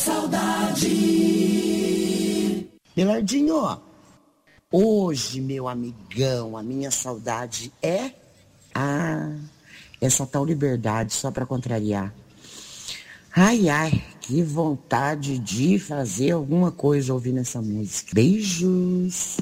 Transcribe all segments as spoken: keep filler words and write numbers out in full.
saudade. Belardinho, hoje, meu amigão, a minha saudade é... Ah, essa tal liberdade, só pra contrariar. Ai, ai, que vontade de fazer alguma coisa ouvindo essa música. Beijos.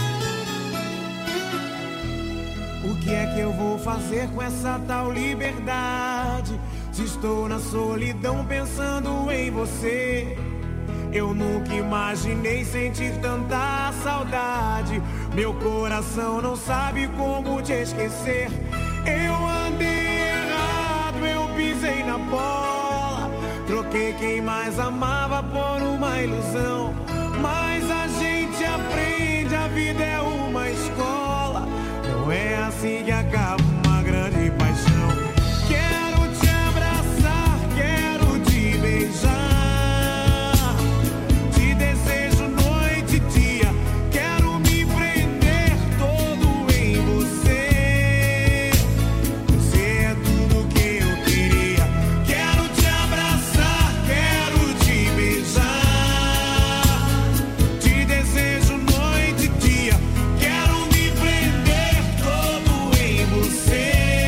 O que é que eu vou fazer com essa tal liberdade? Se estou na solidão pensando em você. Eu nunca imaginei sentir tanta saudade. Meu coração não sabe como te esquecer. Eu andei errado, eu pisei na bola. Troquei quem mais amava por uma ilusão. Mas a gente aprende, a vida é uma escola. Não é assim que acaba uma grande paixão. Quero te abraçar, quero te beijar. Te desejo noite e dia. Quero me prender todo em você. Você é tudo que eu queria. Quero te abraçar, quero te beijar. Te desejo noite e dia. Quero me prender todo em você.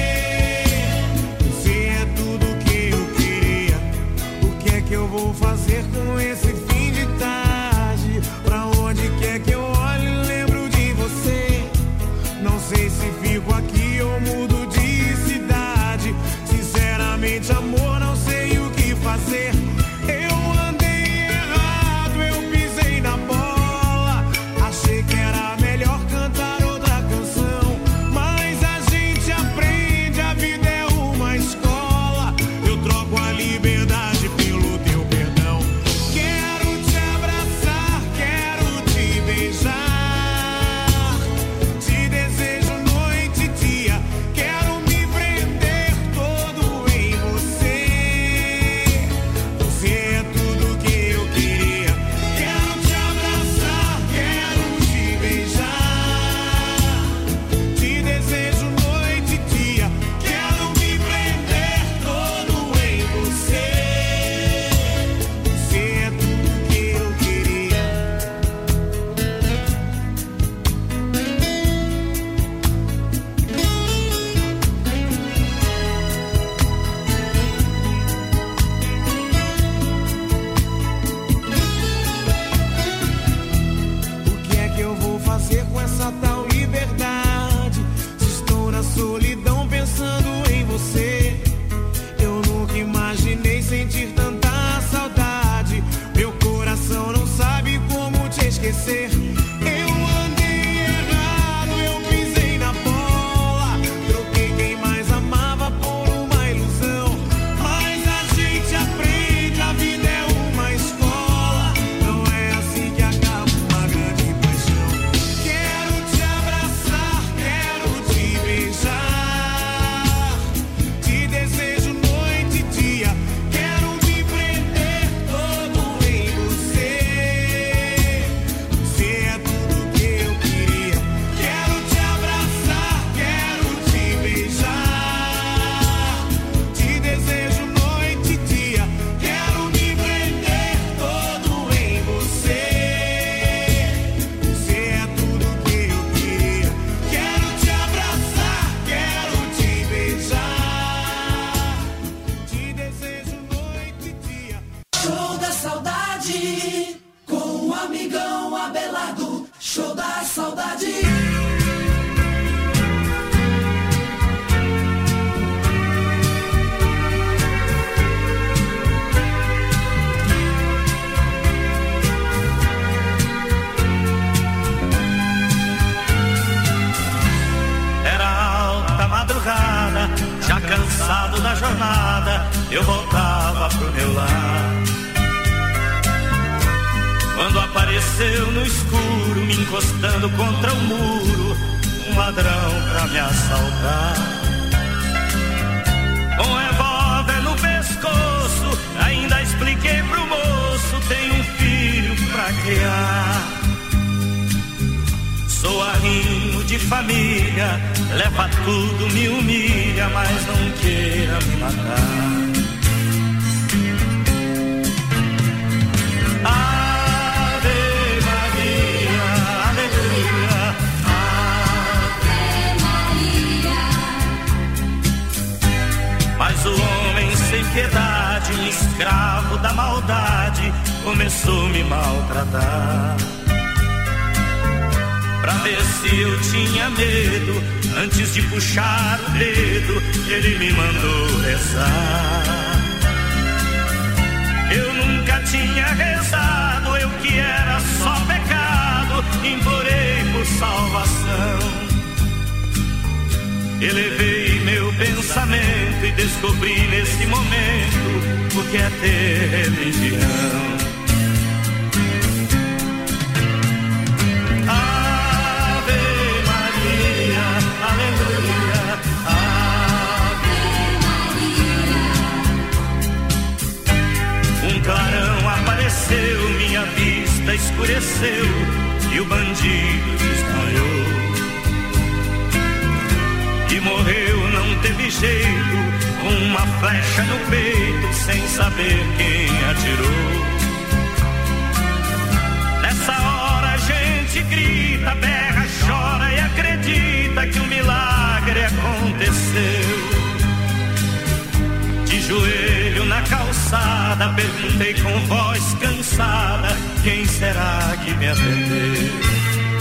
Você é tudo que eu queria. O que é que eu vou fazer com esse fim de tarde? Pra onde quer que eu olhe, lembro de você. Não sei se fico aqui ou mudo de cidade. Sinceramente, amor, não sei o que fazer. Eu andei errado, eu pisei na bola. Achei que era melhor cantar outra canção. Mas a gente aprende, a vida é uma escola. Eu troco a liberdade pelo teu perdão. Quero te abraçar, quero te beijar. Te desejo noite e dia. Quero me prender todo em você. Você é tudo que eu queria. Quero te abraçar, quero te beijar. Te desejo noite e dia. Quero me prender todo em você. Você é tudo que eu queria. O que é que eu vou fazer com essa tal liberdade? Se estou na solidão pensando em você. Eu nunca imaginei sentir tanta saudade. Meu coração não sabe como te esquecer. Eu andei errado, eu pisei na bola. Troquei quem mais amava por uma ilusão. Mas a gente aprende, a vida é uma escola. Não é assim que acaba uma grande paixão. Quero te abraçar, quero te beijar. Te desejo noite e dia. Quero me prender todo em você. Você é tudo que eu queria. Quero te abraçar, quero te beijar. Te desejo noite e dia. Quero me prender todo em você. Você é tudo que eu queria. Quero te abraçar, quero te beijar. Te desejo noite e dia. Show da saudade com o amigão Abelardo. Show da saudade. Era alta madrugada, já cansado da jornada, eu voltava pro meu lar. Quando apareceu no escuro, me encostando contra o muro, um ladrão pra me assaltar. Com revólver no pescoço, ainda expliquei pro moço, tenho um filho pra criar. Sou arrimo de família, leva tudo, me humilha, mas não queira me matar. piedade, um escravo da maldade, começou a me maltratar. Pra ver se eu tinha medo, antes de puxar o dedo, ele me mandou rezar. Eu nunca tinha rezado, eu que era só pecado, implorei por salvação. Elevei meu pensamento e descobri nesse momento o que é ter religião. Ave Maria, aleluia, Ave Maria. Um clarão apareceu, minha vista escureceu e o bandido desmaiou. E morreu, não teve jeito, com uma flecha no peito, sem saber quem atirou. Nessa hora a gente grita, berra, chora e acredita que um milagre aconteceu. De joelho na calçada, perguntei com voz cansada, quem será que me atendeu?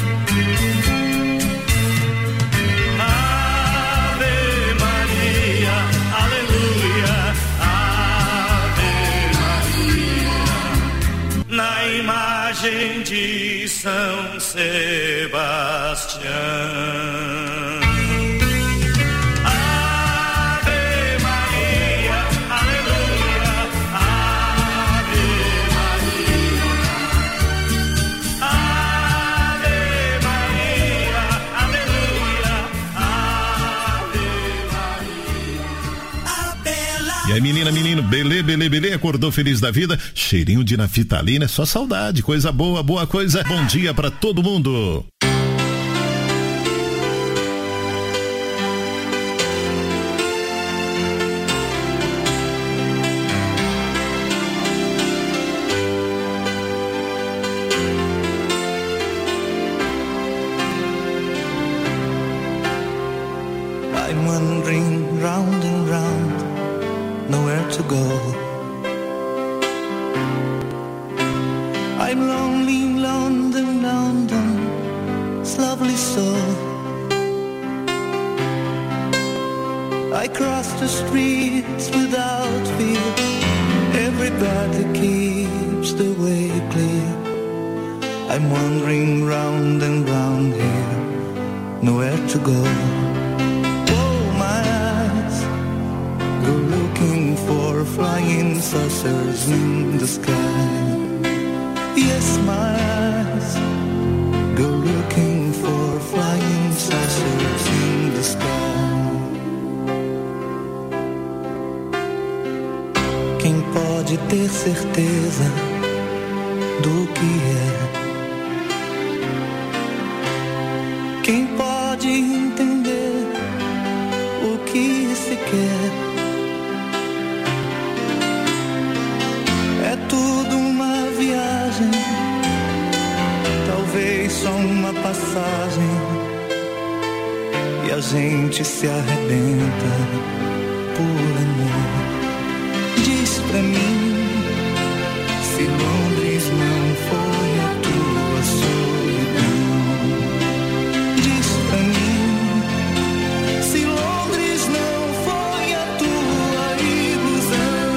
Na imagem de São Sebastião. Ave Maria, aleluia, Ave Maria. Ave Maria, aleluia, Ave Maria. E aí, menina, menino, belê, belê, belê, acordou feliz da vida? Cheirinho de naftalina, é só saudade, coisa boa, boa coisa. Bom dia pra todo mundo. I'm wandering round and round, nowhere to go. I'm lonely in London, London, it's lovely so. I cross the streets without fear, everybody keeps the way clear. I'm wandering round and round here, nowhere to go. Oh, my eyes go looking for flying saucers in the sky. Yes, my eyes go looking for flying saucers in the sky. Quem pode ter certeza do que é? Quem pode entender o que se quer? É tudo uma viagem, talvez só uma passagem, e a gente se arrebenta por amor. Diz pra mim, se Londres não foi a tua solidão. Diz pra mim, se Londres não foi a tua ilusão.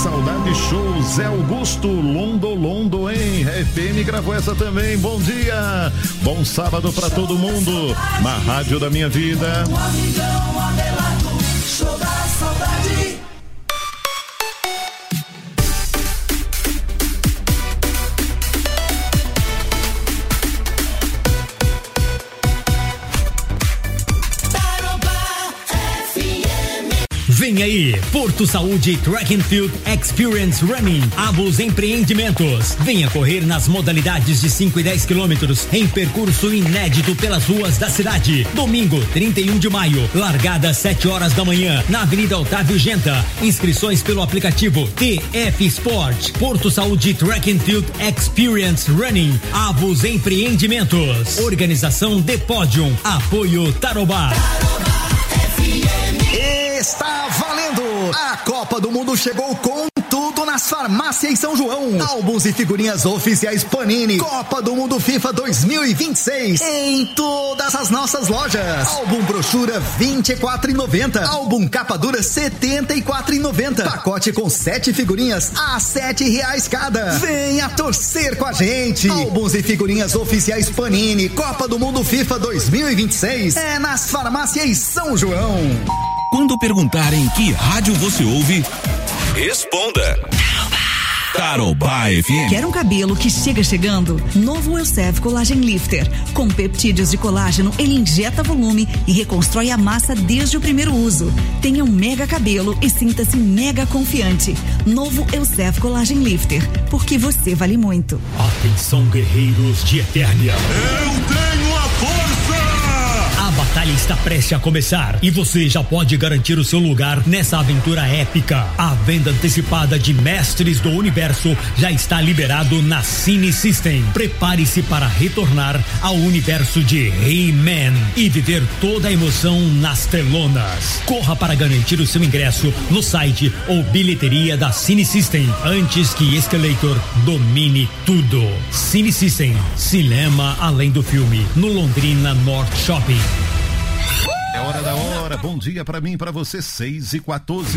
Saudade Show, Zé Augusto, Londo Londo, hein? F M gravou essa também. Bom dia, bom sábado pra todo mundo na Rádio da Minha Vida. O amigão Abelardo, show da saudade. Vem aí, Porto Saúde Track and Field Experience Running, Avos Empreendimentos. Venha correr nas modalidades de cinco e dez quilômetros em percurso inédito pelas ruas da cidade. Domingo, trinta e um de maio, largada às sete horas da manhã, na Avenida Otávio Genta. Inscrições pelo aplicativo T F Sport. Porto Saúde Track and Field Experience Running, Avos Empreendimentos. Organização The Podium. Apoio Tarobá. Está valendo! A Copa do Mundo chegou com tudo nas farmácias São João. Álbuns e figurinhas oficiais Panini. Copa do Mundo FIFA dois mil e vinte e seis. Em todas as nossas lojas. Álbum brochura vinte e quatro reais e noventa centavos. Álbum capa dura setenta e quatro reais e noventa centavos. Pacote com sete figurinhas a sete reais cada. Venha torcer com a gente. Álbuns e figurinhas oficiais Panini. Copa do Mundo FIFA dois mil e vinte e seis. É nas farmácias São João. Quando perguntarem que rádio você ouve, responda. Tarobá F M. Quer um cabelo que chega chegando? Novo Elseve Collagen Lifter. Com peptídeos de colágeno, ele injeta volume e reconstrói a massa desde o primeiro uso. Tenha um mega cabelo e sinta-se mega confiante. Novo Elseve Collagen Lifter, porque você vale muito. Atenção, guerreiros de Eternia. Eu tenho a força! A batalha está prestes a começar e você já pode garantir o seu lugar nessa aventura épica. A venda antecipada de Mestres do Universo já está liberado na Cine System. Prepare-se para retornar ao universo de He-Man e viver toda a emoção nas telonas. Corra para garantir o seu ingresso no site ou bilheteria da Cine System antes que Escalator domine tudo. Cine System, cinema além do filme, no Londrina North Shopping. É hora da hora, bom dia pra mim, pra você, seis e quatorze.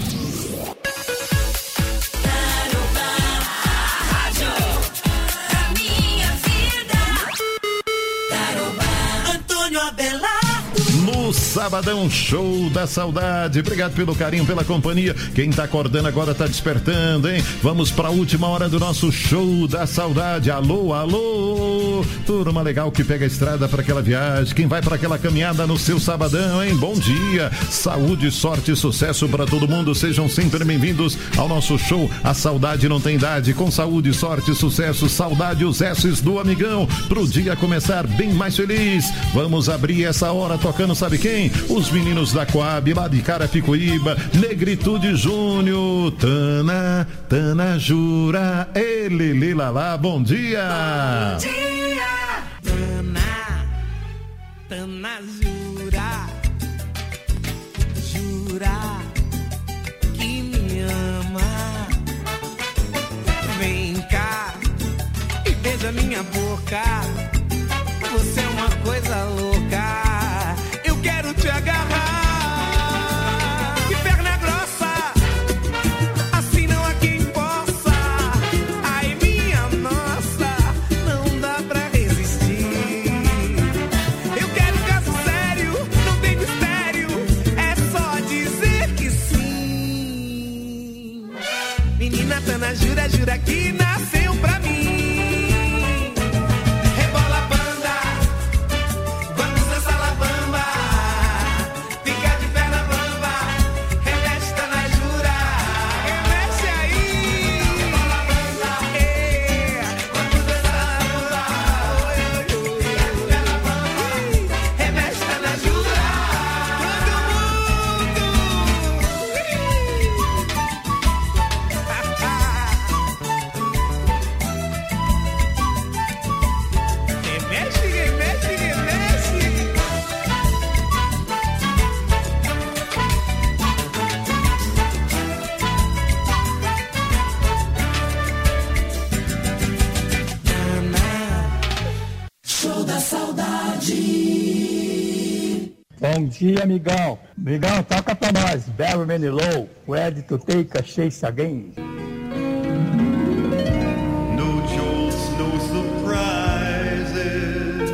No Sabadão Show da Saudade. Obrigado pelo carinho, pela companhia. Quem tá acordando agora tá despertando, hein? Vamos pra última hora do nosso Show da Saudade. Alô, alô, turma legal que pega a estrada pra aquela viagem, quem vai pra aquela caminhada no seu sabadão, hein? Bom dia, saúde, sorte e sucesso pra todo mundo. Sejam sempre bem-vindos ao nosso show A Saudade Não Tem Idade. Com saúde, sorte, sucesso, saudade, os S's do amigão, pro dia começar bem mais feliz. Vamos abrir essa hora tocando, sabe quem? Os meninos da Coab, lá de Carapicuíba, Negritude Júnior, Tana, Tana Jura, ele, lila lá, bom dia! Bom dia! Tana, Tana Jura, jura que me ama. Vem cá e beija minha boca. Você é uma coisa louca. Eu quero te agarrar. Que perna grossa, assim não há quem possa. Ai, minha nossa, não dá pra resistir. Eu quero um caso sério, não tem dia, amigão. Amigão, toca pra nós. Barry Manilow, Ready to Take a Chase Again. No jolts, no surprises.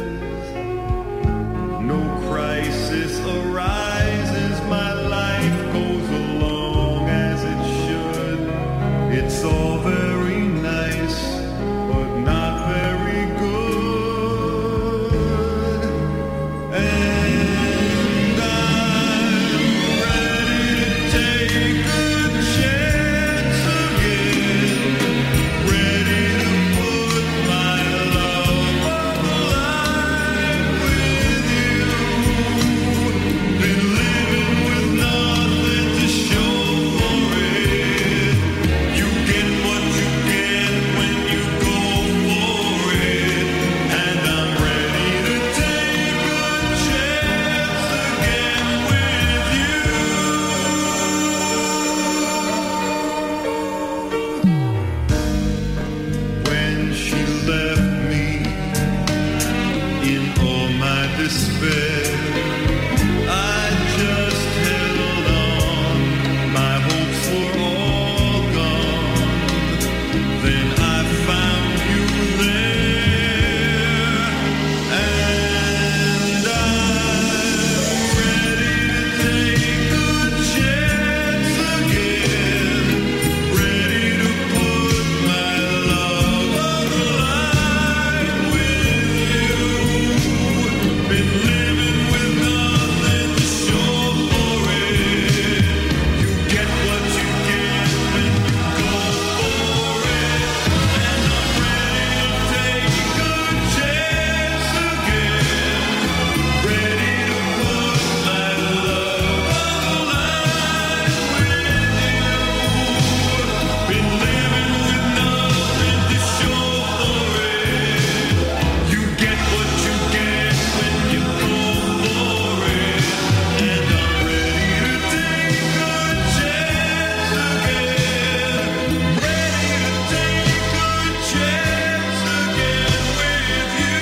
No crisis arises. My life goes along as it should. It's all very nice, but not very good. And I'm ready to take a chance again. Ready to put my love on the line with you. Been living with nothing to show for it. You get what you get when you go for it. And I'm ready to take a chance again with you. When she left me in all my despair, I just held on. My hopes were all gone. Then I found you there, and I'm ready to take a chance again. Ready to put my love on the line with you. Been living with nothing to show for it. You get what you get when you go for it. And I'm ready to take a chance again. Ready to put my love on the line with you. Been living with nothing to show for it. You get what you get when you go for it. And I'm ready to take a chance again. Ready to take a chance again with you.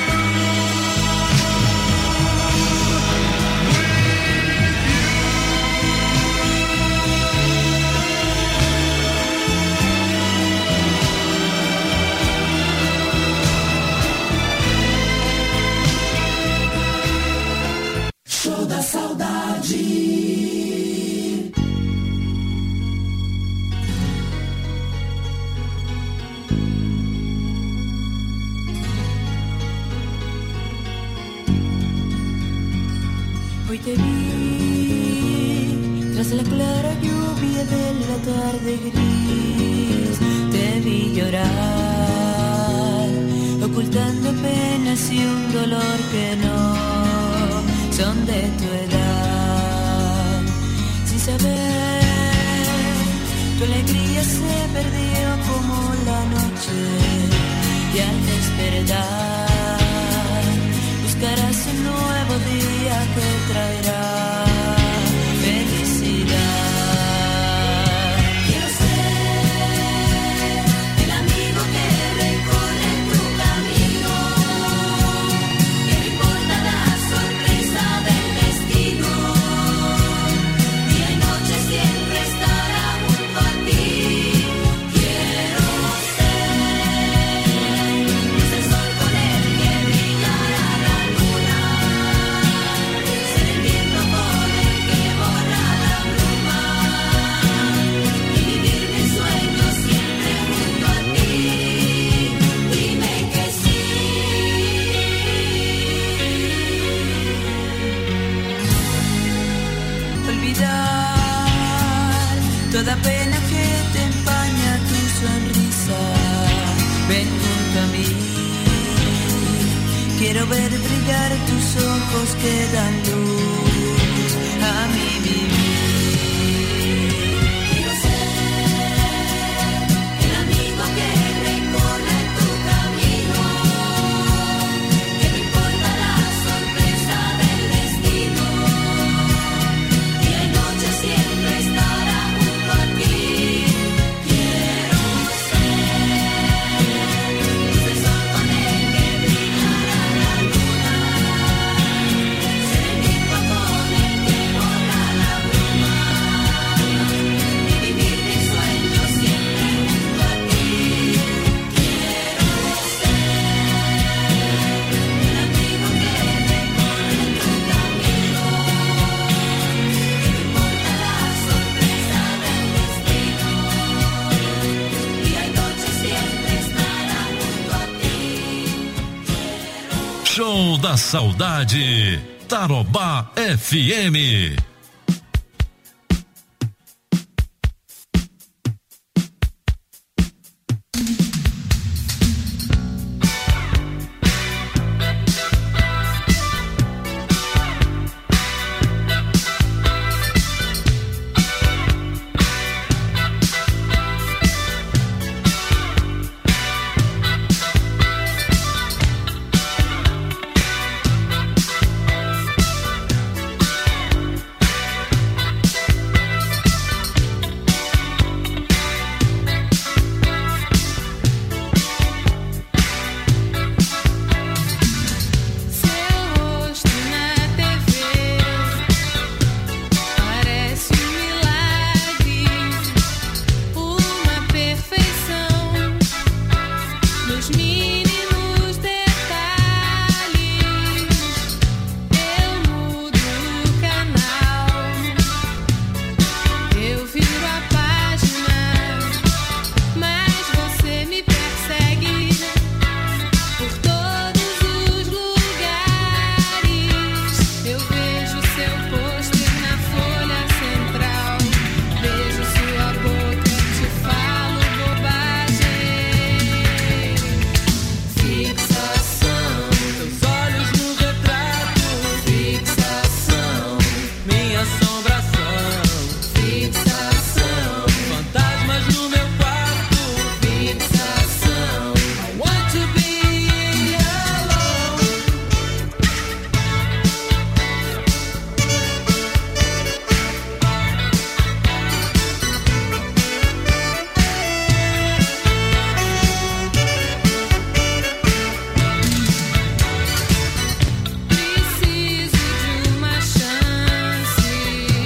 Show da saudade. Hoy te vi tras la clara lluvia de la tarde gris. Te vi llorar, ocultando penas y un dolor que no son de tu edad. Sin saber, tu alegría se perdió como la noche. Y al despertar, buscarás un nuevo día que traerá felicidad. Quiero ser el amigo que recorre tu camino. Que no importa la sorpresa del destino. Día y noche siempre estará junto a ti. Quiero ser el sol con el que brillará la luna. Ser el viento con el que borra la bruma. Y vivir mis sueños siempre junto a ti. Dime que sí. Olvidar toda pena que te empaña tu sonrisa. Ven junto a mí. Quiero ver brillar tus ojos que dan luz a mi vivir. Quiero ser el amigo que recorre tu camino. Que no importa la sorpresa del destino. Día y noche siempre estará junto a ti. Quiero ser el sol con el que brillará la luna. Ser el viento da saudade. Tarobá F M. Preciso de uma chance.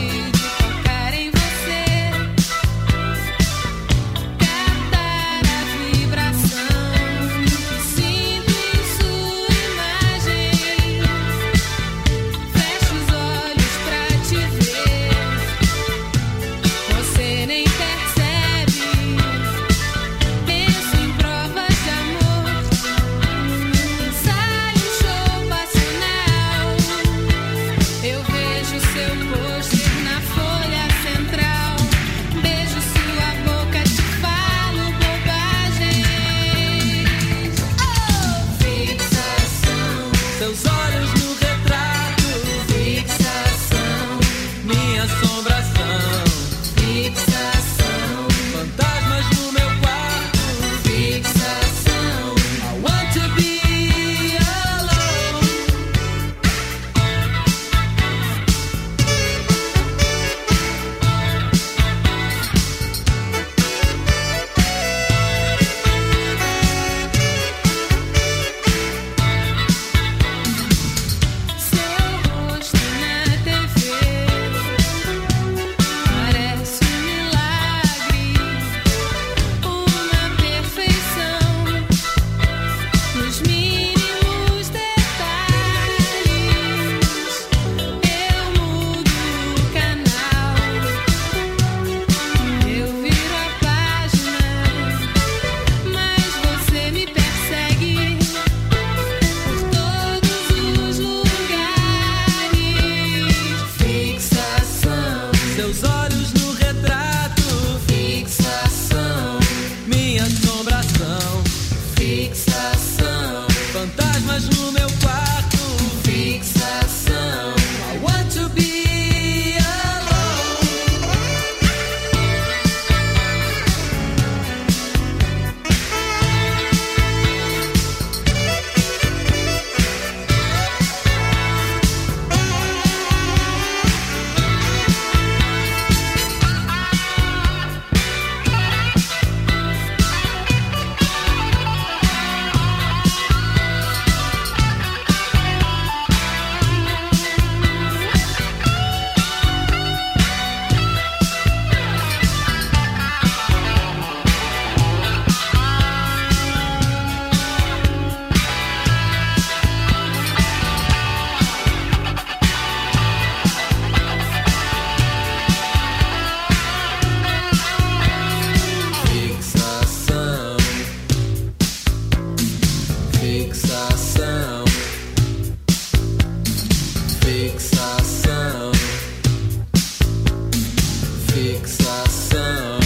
fixação.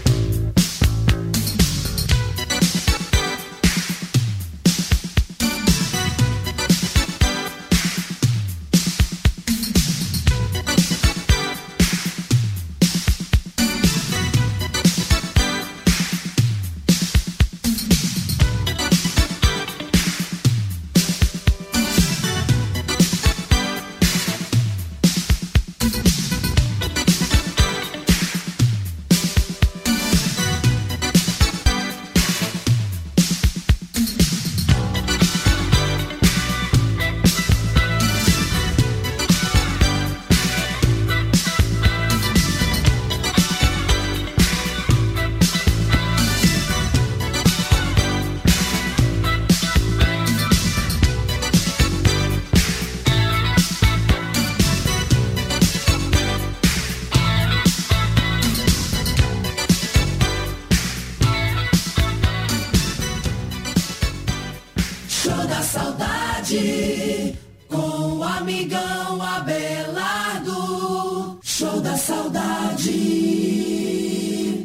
Show da saudade com o amigão Abelardo. Show da saudade.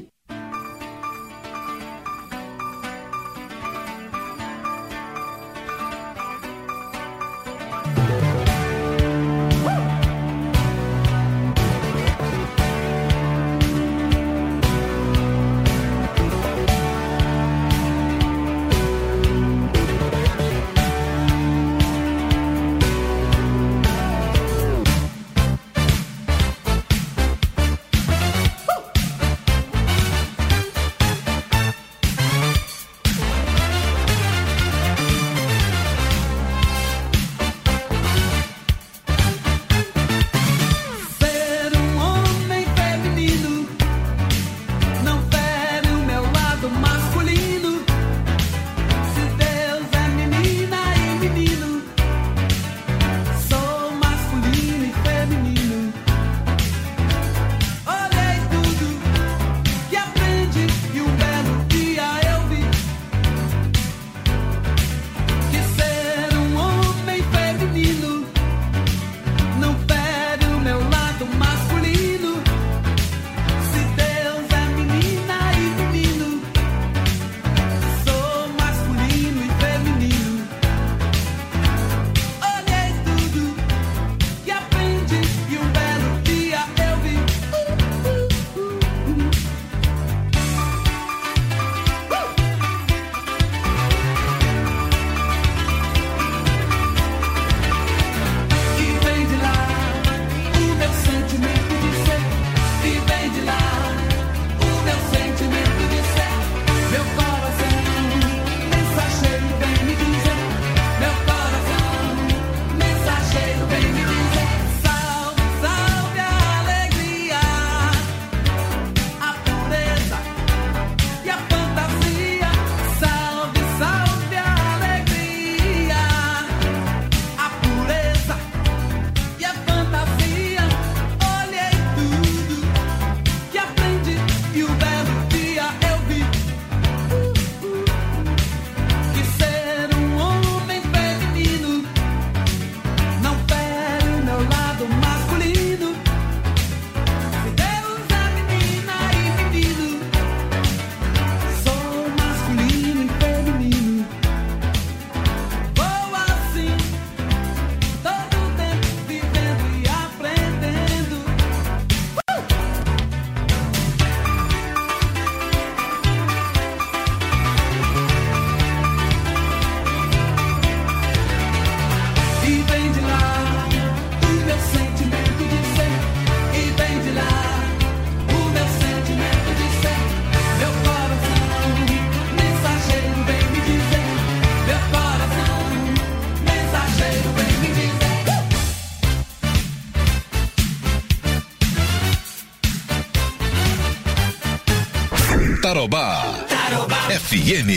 Tarobá, Tarobá F M.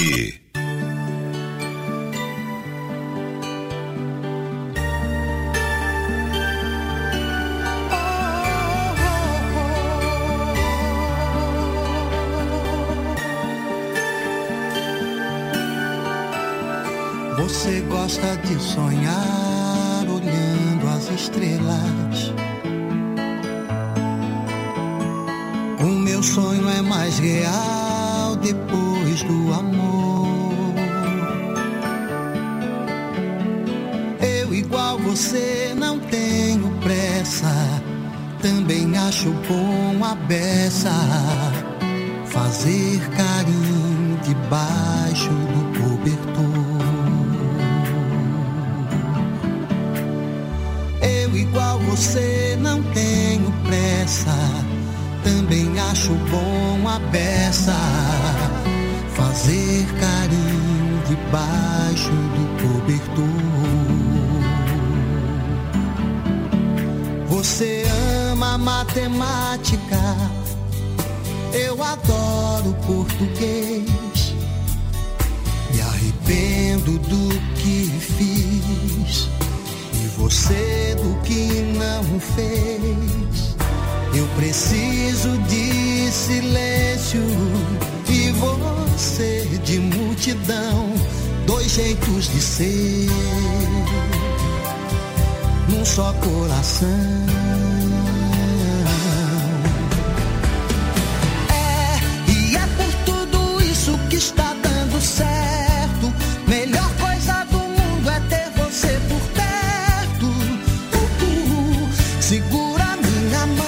Você gosta de sonhar olhando as estrelas. O meu sonho é mais real depois do amor. Eu, igual você, não tenho pressa. Também acho bom a beça fazer carinho debaixo do cobertor. Eu, igual você, não tenho pressa. Também acho bom a beça fazer carinho debaixo do cobertor. Você ama matemática, eu adoro português. Me arrependo do que fiz e você do que não fez. Eu preciso de silêncio e você de multidão. Dois jeitos de ser num só coração. É, e é por tudo isso que está dando certo. Melhor coisa do mundo é ter você por perto. Uh, uh, segura minha mão.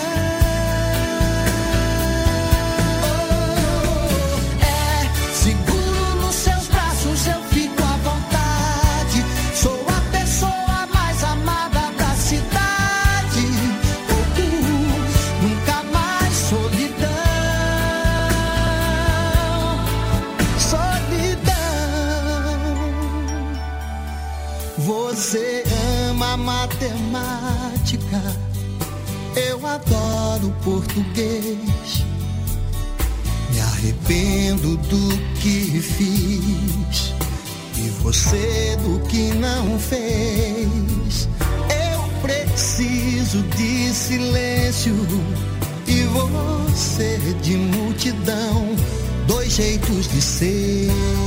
Você ama matemática, eu adoro português. Me arrependo do que fiz e você do que não fez. Eu preciso de silêncio e você de multidão. Dois jeitos de ser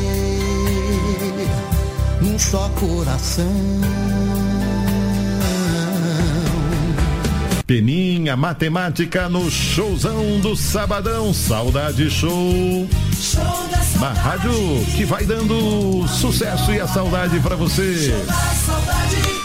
num só coração. Peninha Matemática no showzão do Sabadão. Saudade Show. Show da saudade. Uma rádio que vai dando sucesso e a saudade pra você. Show da saudade.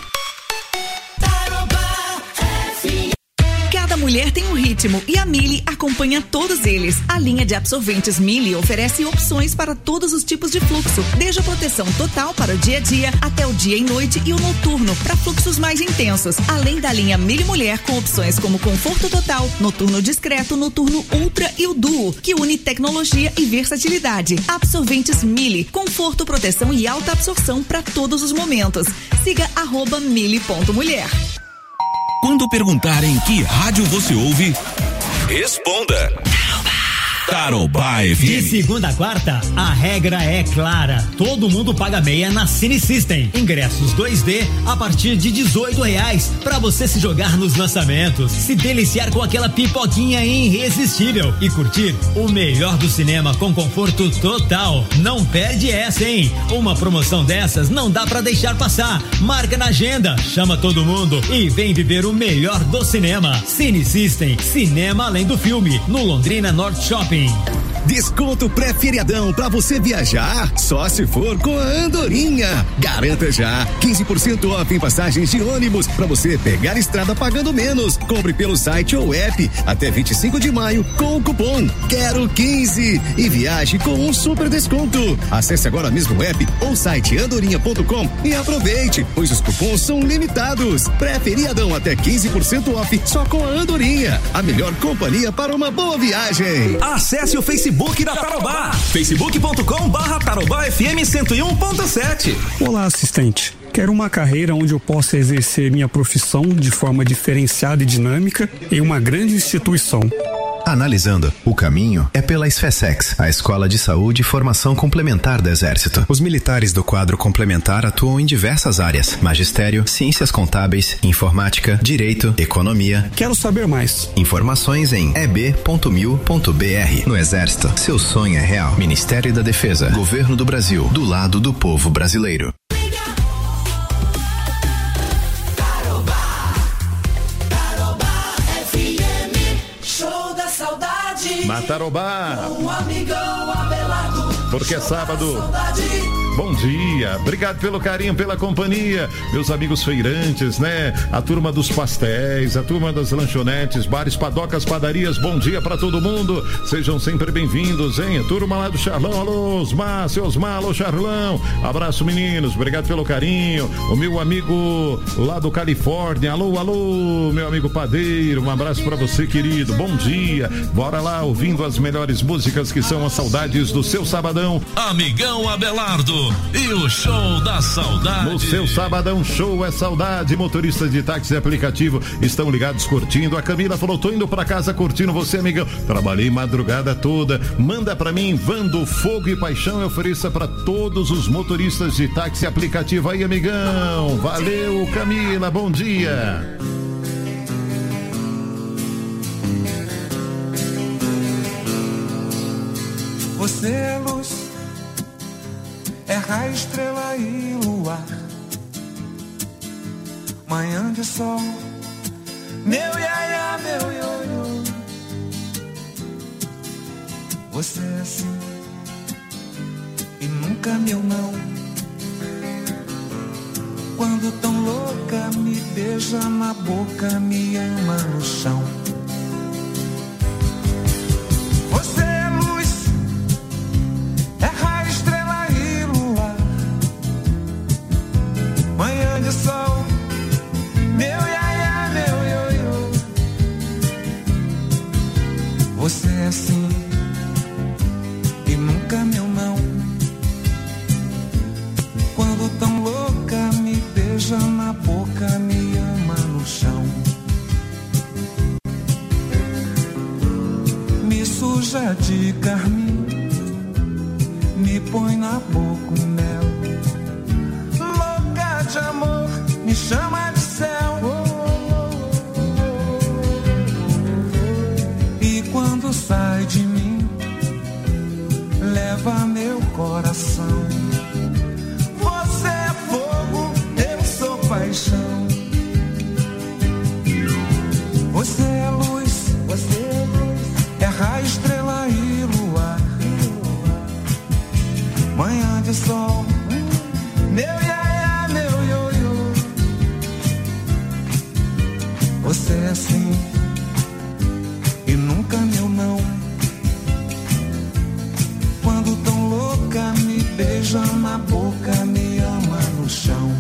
Cada mulher tem um ritmo e a Mili acompanha todos eles. A linha de absorventes Mili oferece opções para todos os tipos de fluxo, desde a proteção total para o dia a dia até o dia e noite e o noturno para fluxos mais intensos. Além da linha Mili Mulher com opções como conforto total, noturno discreto, noturno ultra e o duo, que une tecnologia e versatilidade. Absorventes Mili, conforto, proteção e alta absorção para todos os momentos. Siga arroba mili ponto mulher. Quando perguntarem que rádio você ouve, responda. Tarobá F M. De segunda a quarta, a regra é clara. Todo mundo paga meia na Cine System. Ingressos dois D a partir de dezoito reais para você se jogar nos lançamentos, se deliciar com aquela pipoquinha irresistível e curtir o melhor do cinema com conforto total. Não perde essa, hein? Uma promoção dessas não dá para deixar passar. Marca na agenda, chama todo mundo e vem viver o melhor do cinema. Cine System, cinema além do filme, no Londrina North Shopping. Desconto pré-feriadão pra você viajar só se for com a Andorinha. Garanta já quinze por cento off em passagens de ônibus pra você pegar estrada pagando menos. Compre pelo site ou app até vinte e cinco de maio com o cupom Quero quinze e viaje com um super desconto. Acesse agora mesmo o app ou site andorinha ponto com e aproveite, pois os cupons são limitados. Pré-feriadão até quinze por cento off só com a Andorinha. A melhor companhia para uma boa viagem. Acesse o Facebook da Tarobá, facebook ponto com barra Tarobá F M cento e um ponto sete. Olá, assistente. Quero uma carreira onde eu possa exercer minha profissão de forma diferenciada e dinâmica em uma grande instituição. Analisando, o caminho é pela SFESEX, a Escola de Saúde e Formação Complementar do Exército. Os militares do quadro complementar atuam em diversas áreas: magistério, ciências contábeis, informática, direito, economia. Quero saber mais. Informações em e b ponto mil ponto b r. No Exército, seu sonho é real. Ministério da Defesa, Governo do Brasil, do lado do povo brasileiro. Show da saudade. na Tarobá. Um amigão Abelardo. Porque é sábado. Bom dia, obrigado pelo carinho, pela companhia, meus amigos feirantes, né? A turma dos pastéis, a turma das lanchonetes, bares, padocas, padarias, bom dia pra todo mundo, sejam sempre bem-vindos, hein? A turma lá do Charlão, alô, Osmar, seu Osmar, alô, Charlão, abraço meninos, obrigado pelo carinho, o meu amigo lá do Califórnia, alô, alô, meu amigo padeiro, um abraço pra você, querido, bom dia, bora lá ouvindo as melhores músicas que são as saudades do seu sabadão. Amigão Abelardo e o show da saudade. No seu sabadão show é saudade. Motoristas de táxi e aplicativo estão ligados curtindo. A Camila falou, tô indo pra casa curtindo você, amigão. Trabalhei madrugada toda. Manda pra mim, Vando, Fogo e Paixão. Eu ofereça pra todos os motoristas de táxi e aplicativo aí, amigão. Valeu, Camila, bom dia. Você é luz, é raio, estrela e luar, manhã de sol, meu iaia, meu ioiô. Você é assim e nunca meu não. Quando tão louca me beija na boca, me ama no chão. Você é luz, é raio, estrela e luar, manhã de sol, meu iaia, meu ioiô. Você é assim e nunca meu não. Quando tão louca me beija na boca, me ama no chão. Me suja de carmim, me põe na boca o mel. Louca de amor, me chama de céu. E quando sai de mim, leva meu coração. Você é fogo, eu sou paixão. Você é luz, você é luz, é raio, estrela e luar, manhã de sol, meu iaia, meu ioiô. Você é assim e nunca meu não. Quando tão louca me beija na boca, me ama no chão.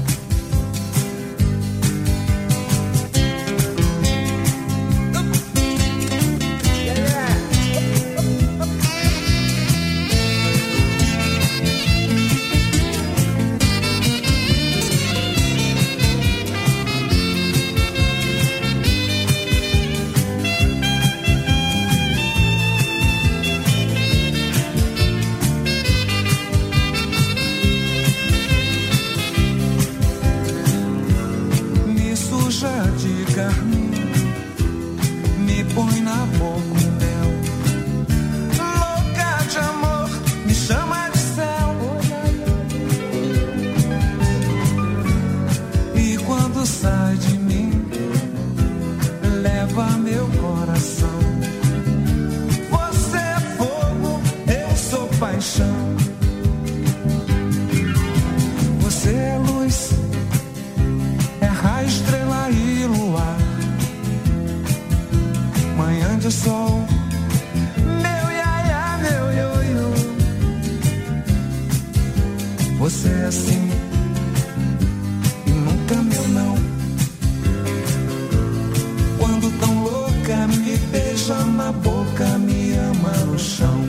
Me põe na boca o mel. Louca de amor, me chama de céu. E quando sai de mim, leva meu coração. Você é fogo, eu sou paixão. Você é luz, é raio, estrela e luar, manhã de sol, meu iaia, meu ioiô. Você é assim e nunca meu não. Quando tão louca me beija na boca, me ama no chão.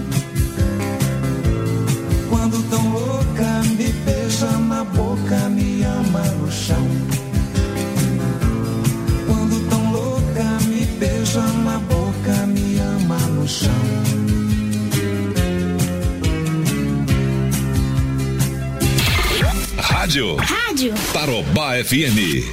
Quando tão louca me beija na boca, me ama no chão. Quando tão louca me beija na boca, me ama no chão. Rádio. Rádio. Tarobá F M.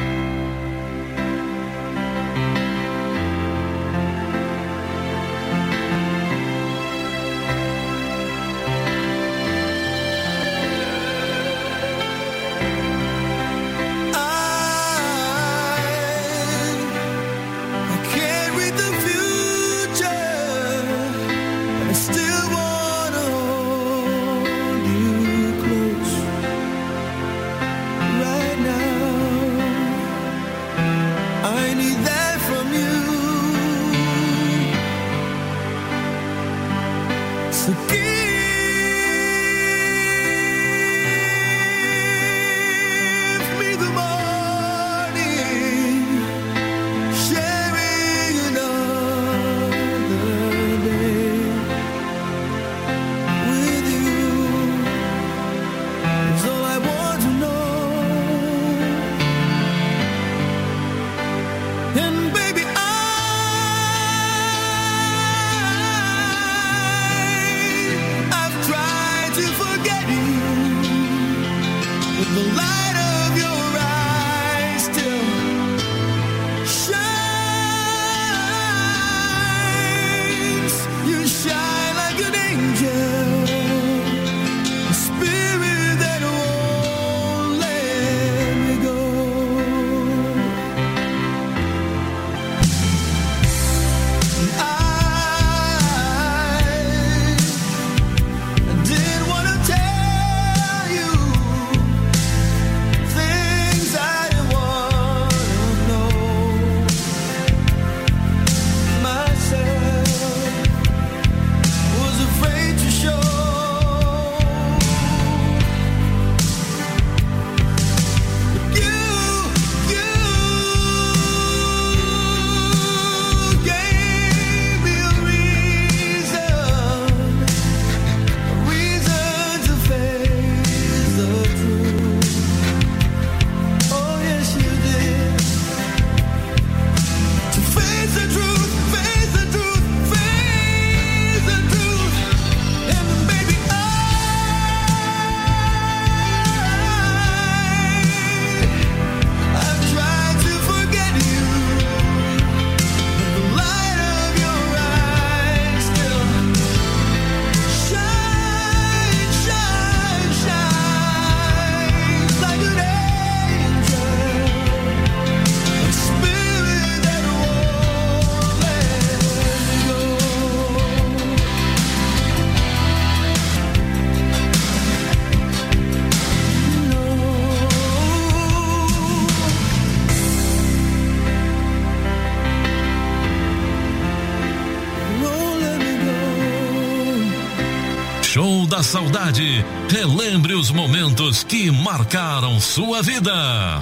Show da Saudade. Relembre os momentos que marcaram sua vida.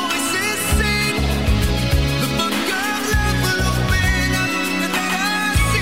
See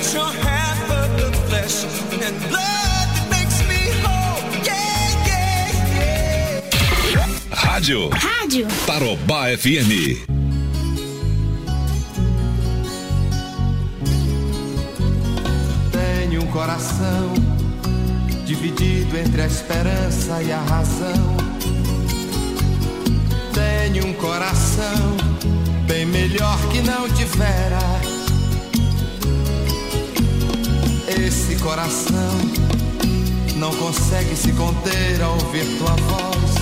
Let your hand put the flesh and blood that makes me whole. Yeah, yeah, yeah. Rádio. Rádio. Tarobá F M. Tenho um coração dividido entre a esperança e a razão. Tenho um coração bem melhor que não tivera. Esse coração não consegue se conter ao ouvir tua voz.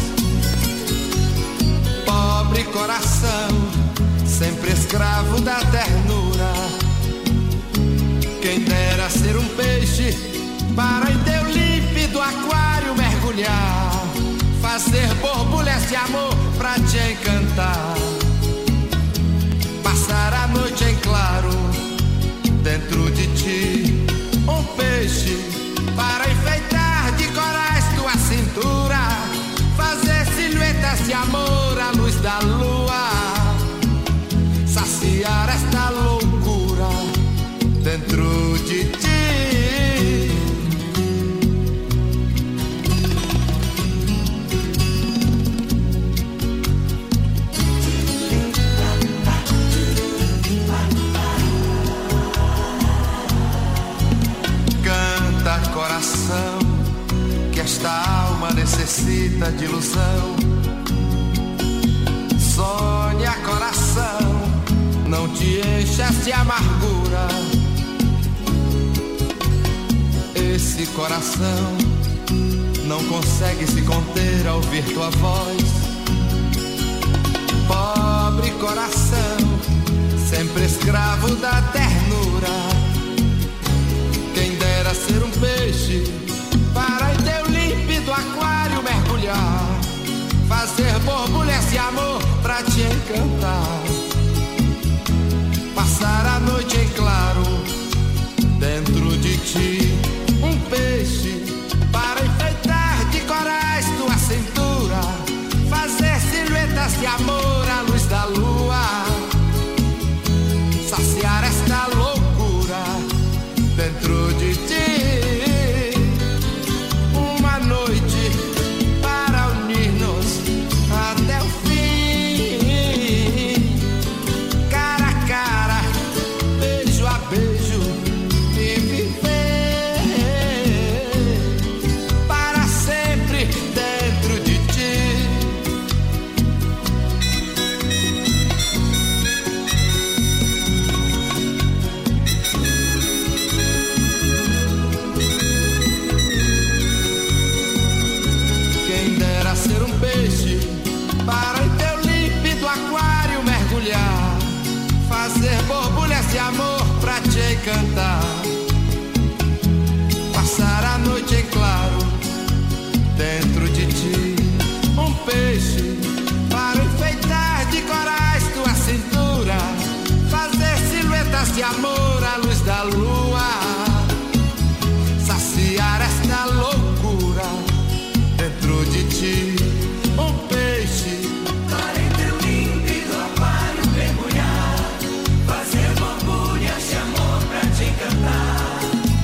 Pobre coração, sempre escravo da ternura. Quem dera ser um peixe para em teu límpido aquário mergulhar, fazer borbulhas de amor pra te encantar, passar a noite em claro dentro de ti. Um peixe para enfeitar de corais tua cintura, fazer silhuetas de amor à luz da lua, saciar esta loucura dentro de ti. Canta, coração, que esta alma necessita de ilusão. Sonha, coração, não te enchas de amargura. Esse coração não consegue se conter ao ouvir tua voz. Pobre coração, sempre escravo da ternura. Quem dera ser um peixe para em teu límpido aquário mergulhar, fazer borbulhas de amor pra te encantar, passar a noite em claro dentro de ti. Um peixe para enfeitar de corais tua cintura, fazer silhuetas de amor à luz da lua, saciar esta loucura dentro de ti. Uma noite para unir-nos até o fim, cara a cara, beijo a beijo, e viver para sempre dentro de ti. Quem dera ser um peixe para em teu límpido aquário mergulhar, fazer borbulhas de amor pra te encantar, passar a noite em claro dentro de ti. Um peixe para enfeitar de corais tua cintura, fazer silhuetas de amor à luz da lua, saciar esta loucura dentro de ti. Um peixe para em teu límpido aquário mergulhar, fazer borbulhas de amor pra te encantar,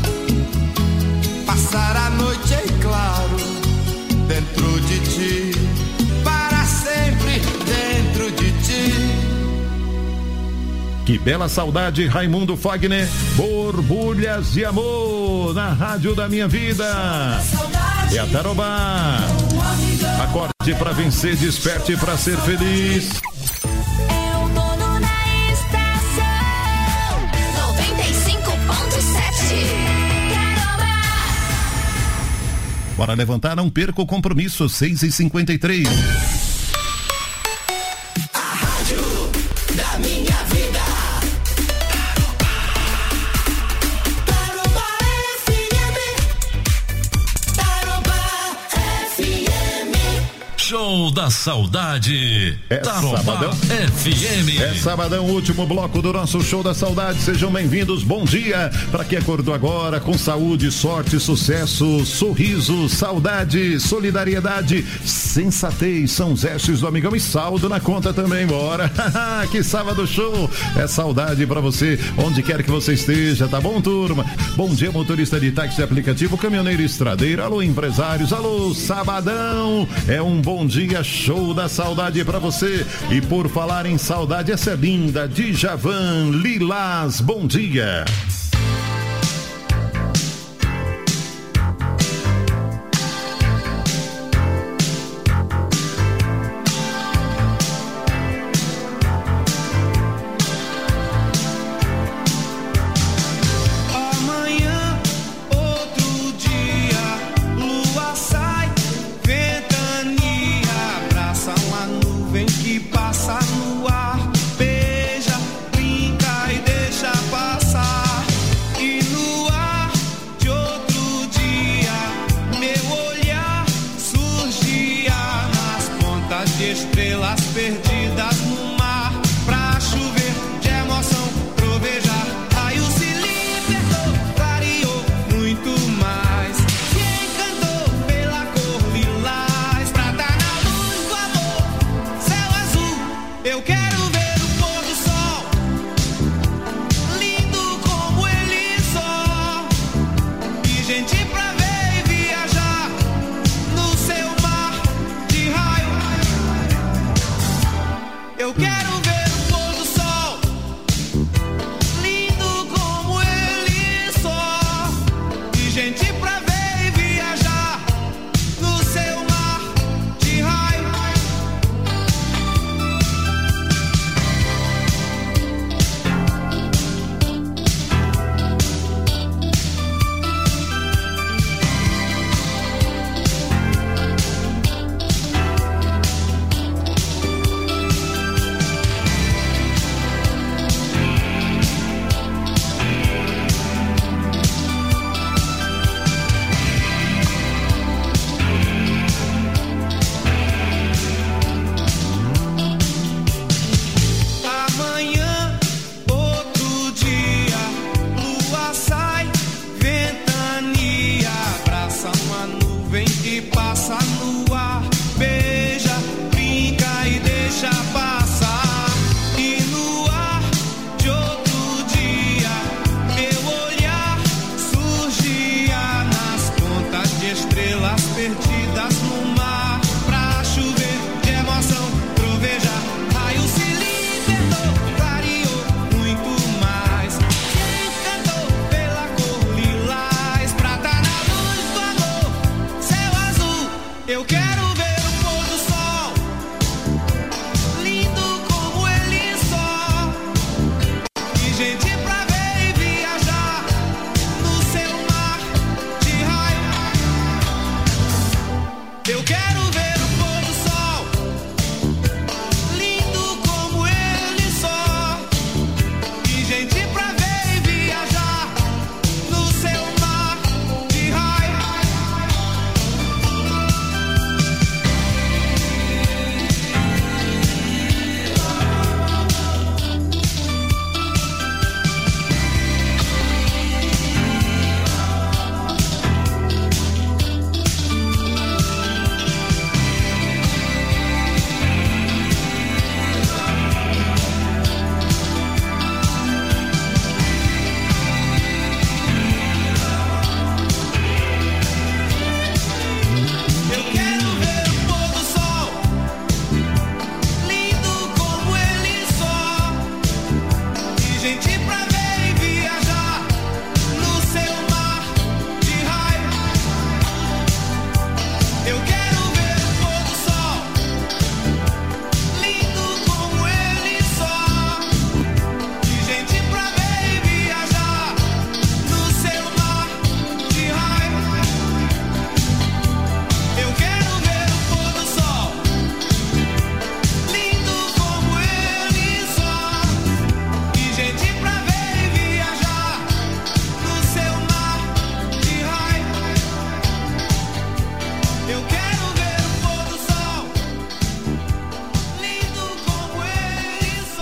passar a noite em claro dentro de ti, para sempre dentro de ti. Que bela saudade, Raimundo Fagner. Borbulhas de amor na rádio da minha vida. É a Tarobá. Acorde pra vencer, desperte pra ser feliz. É o nono na estação noventa e cinco ponto sete. Bora levantar, não perca o compromisso. Seis e cinquenta e três. A rádio da minha vida. Tarobá F M. Tarobá F M. Show da da Saudade. É Tarobá sabadão. F M. É sabadão, último bloco do nosso Show da Saudade. Sejam bem-vindos, bom dia. Para quem acordou agora com saúde, sorte, sucesso, sorriso, saudade, solidariedade, sensatez, são os estes do amigão e saldo na conta também, bora. Que sábado show. É saudade para você, onde quer que você esteja, tá bom, turma? Bom dia, motorista de táxi aplicativo, caminhoneiro estradeiro, alô, empresários, alô, sabadão. É um bom dia, show da saudade para você. E por falar em saudade, essa é linda, Djavan, Lilás, bom dia. Eu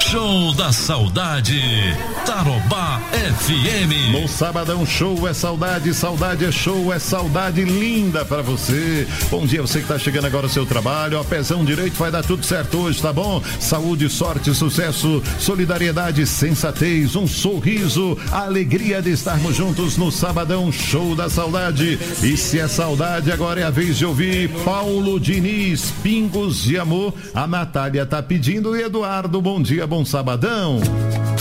Show da Saudade, Tarobá F M. No Sabadão Show é saudade, saudade é show, é saudade linda pra você. Bom dia, você que tá chegando agora ao seu trabalho, ó, pezão direito, vai dar tudo certo hoje, tá bom? Saúde, sorte, sucesso, solidariedade, sensatez, um sorriso, a alegria de estarmos juntos no Sabadão Show da Saudade. E se é saudade, agora é a vez de ouvir Paulo Diniz, Pingos de Amor. A Natália tá pedindo. Eduardo, bom dia, bom sabadão.